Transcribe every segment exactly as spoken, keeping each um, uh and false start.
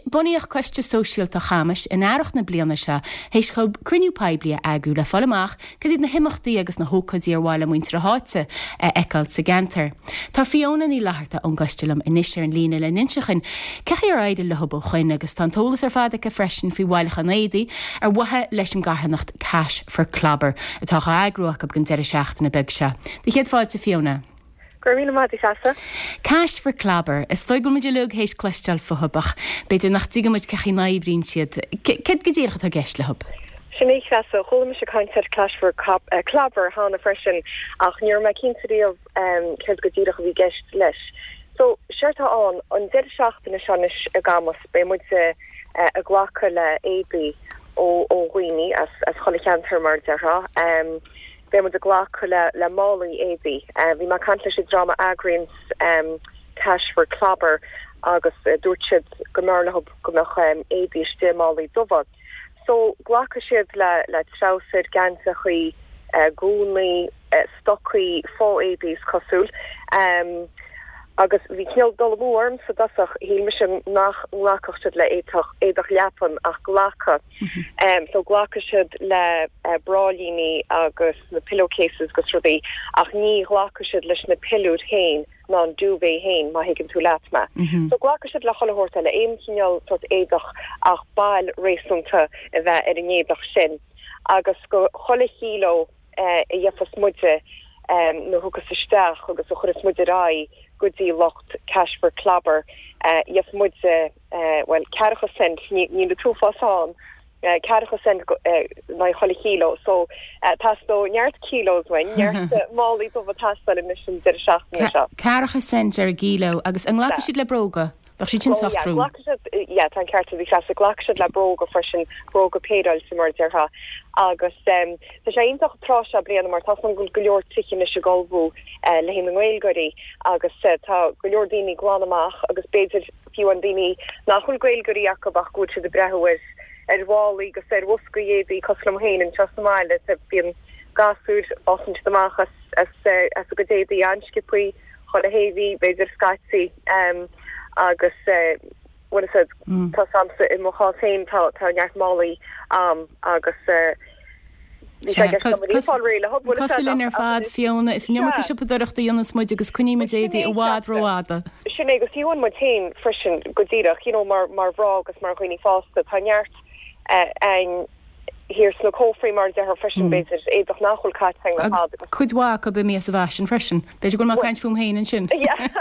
buníoch coiste sosiálta chamas in airach na bliana se, héis chob cruniú paiblia agrú le folamach, go dtí na himachtaí agus na hócadí ar bháil muintre háte eáil sa gantar. Tá Fiona ní leharta an gostilam inisir an lína le ninseachin, cechi ar aide le hubal chuin agus tá tólas ar fád a freisin fi bhailecha néidi ar wathe leis an garhannacht cash for clabber, atá agrúach ab gan deire seachtain na beg se. Dí chéad fáid sa Fiona. Gurmíle mátí seasa. Cash for clabber, is stoigil muidir lug héis clestal fuhabach, beidir nach tíga muid cechi naibrín siad. Ced gydíircha tá geist le hub? Sinnéig seasa, chola me se caintear Cash for clabber hána freisin, ach níor me cinntaí of ced gydíircha bhí geist leis. So, seirta an, an deire seachtain na seanis a gamas, be muid se a ghlacha le ébi ó ghuini as chola ceantar mar dearha. Um, Be mu de ghlacha le le málaí ébi. Bhí má cantla sé drama agrins um, Cash for clabber agus uh, dúirtid go marlahab go nach um, ébi ste málaí dofad. So ghlacha siad le le trausid ganta chuí uh, gúnaí uh, stocaí fó ébis cosúil. Um, agus bhí céal dul mórm sa dasach hí me sin nach ghlachach siad le éadach éadach leapan ach ghlacha. Um, so ghlacha siad le uh, brálíní agus na pillowcases gus rudaí ach ní ghlacha siad leis na pillúd hain ná an dúvé hain má higann tú leatma. Mm-hmm. So ghlacha siad le cholahórta le éim cinál tot éadach ach bail réisúnta a bheith ar an éadach sin. Agus go chola híló uh, i dheafas muide um, nó thugus isteach agus ó churas muide rái goodí locht Cash for clabber uh, yes muidse uh, well caracha cent ní ní de túfasán uh, caracha cent uh, na chola kilo so uh, tasto neart kilos wein neart máli do tastal in mission der seachna caracha cent ar kilo agus an ghlacha siad le broga bach si tin sochtrú ja tan carta di class ghlacha le broga fresin broga pedal simar derha agus um tá sé intach trasha bliana mar tas an gul goleor tikin is se golbú uh, le him an gweilgori agus uh, tá goleor dini glanamach agus beidir fiú an dini nachhul gweilgori acabach go de brehuis er wali gus er woskuédi coslam hain in chasmaile te bin gasúd ossen deach as as uh, as a godédi anskipui chola hevi beidir skati um agus uh, what is it mm. tá samsa in mo chain tá tá neart mali um agus uh, Cosilin ar fad Fiona is numar se podachta dionas muid agus cuníime dédi a bhád roáda. Sinné agus tíhain mar tain frisin godíach, you know, mar mar bhrá agus mar chuoine fásta tá neart an hir sno cófri mar de her frisin beidir éadach nachhol catang na fad. Cudhá go be mí a bhasin frisin. Beidir go má caint fum hain an sin.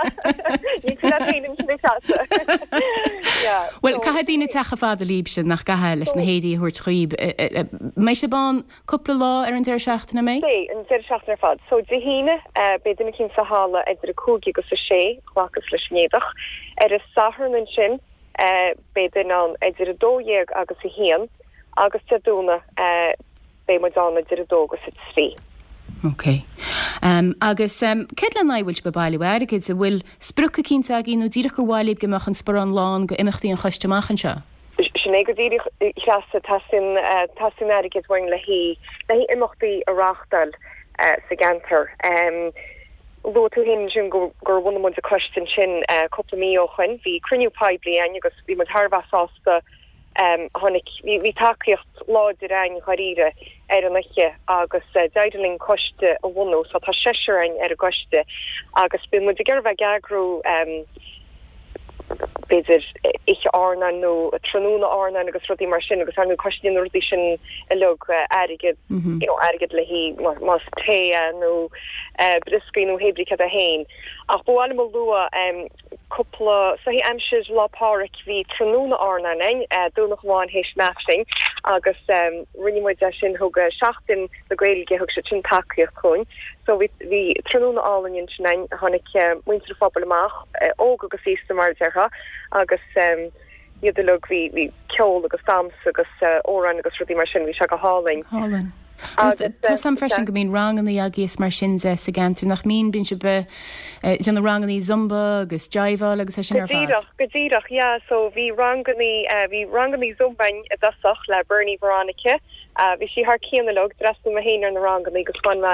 Well, ca dtína techa fád a líb sin nach gahe leis na héadí thuirt chuoib. Mé se bán cúpla lá ar an deir seachtainna mé? Bé, an deir seachtainna fad. So de híine beidir cinn sa hála idir a cúgi agus a sé, chláchas leis néadach. Er is sahar an sin beidir ná idir a dóhéag agus a hían. agus te dúna uh, bé mar dána dir a dógus it srí. Ok. Um, agus um, ced le naihfuil be bailú airgid a bhfuil sprucha cínta a gíú díra go bháilíb go mechan spar an lán go imachtaí an choisteachchan seo? Sinné go díri chlása tasin tasin airgid bhain le hí le hí imachtaí a rachtal uh, sa gantar. Um, Lo tú hin sin gur bhna mu a question sin uh, coppla mí ó chuin, hí cruniú paibli aine agus bhí mar tharbhasásta Um, honnig vi vi takeocht láidir ein choíre ar an leiche agus uh, deideling koste a bhú so tá seisirein ar a goiste agus bu mu ggurh gagrú um, beidir ich ána nó a tróna ána agus rudí mar sin agus an costin rudí sin a lug uh, aigid mm-hmm. you know, aigid le hí mas té nó uh, briscrí nó hebri a hain ach bu animal lua um, couple so he amshis la park vi tróna ána ein uh, do noch bháin héis nafting agus um, rinne mu sin hoga seachtain na gréilge hog se sin takeíoch chuin so vi vi tróna álainn sin ein hannig uh, muintir fabal amach uh, óg agus ísta mar derha agus um, iadlug vi vi ceol agus sams agus uh, óran agus rudí mar sin vi se go háling. Háling. Tá sam freisin go bín ranganí agus mar sin ze a ganú nach mín bín se be an ranganí zumba agus jaiva agus sin ar fad. Godíach, ja, so vi ranganí vi ranganí zumbain a dasach le Bernie Veronica vi si haar cíanalog drasú ma héin ar na ranganí gus fan ma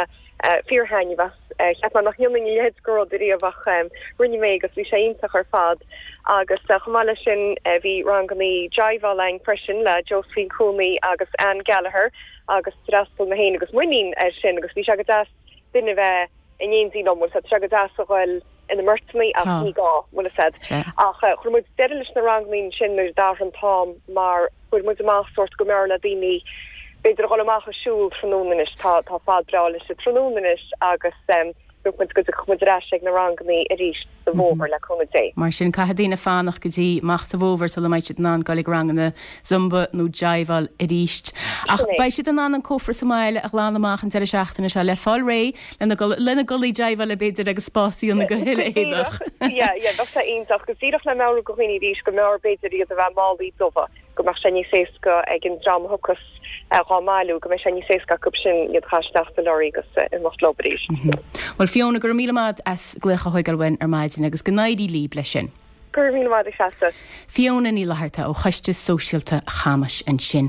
fearhain was heb man nach joming het go die wach rinne me agus vi sé intach ar fad agus chomala sin vi rangami jaiva lang fresin le Josephine Cooley agus Anne Gallagher agus strasspul na hen agus munin er sin agus vi se das binne bheith in éonsí no se se das goil in de mertmi a ní gá mu said ach chu mu delis na rangmin sin nu da an tám mar chu mu ma sort go mer na dini beidir goach asúl trónis tá tá fád brale se trónis agus um, go chumudrá na rangmi a ríist de bhóver le chuna dé. Mar sin caihadína fánach gotí macht a bhóver so meid ná galig rangna zumba nó jaival a ríist. Ach bei si an an cófar Somáile a lánaach an te seachtainna se le fáil ré lena golí jaival a beidir agus spáíú na go hiile éadach. Ja, ja, dat sé einach go síach na me go chuoine rís go mé beidir iad a bheith máí dofa go mar sé séca ag an dram hochas rámáú go me sé séca cup sin iad chasteachta loí agus in most lobeéis. Well Fiona gur míad as glucha hoigalhain ar maidin agus gnáidí lí lei sin. Gur mí se. Fiona ní leharta ó chaiste sosialta chamas an sin.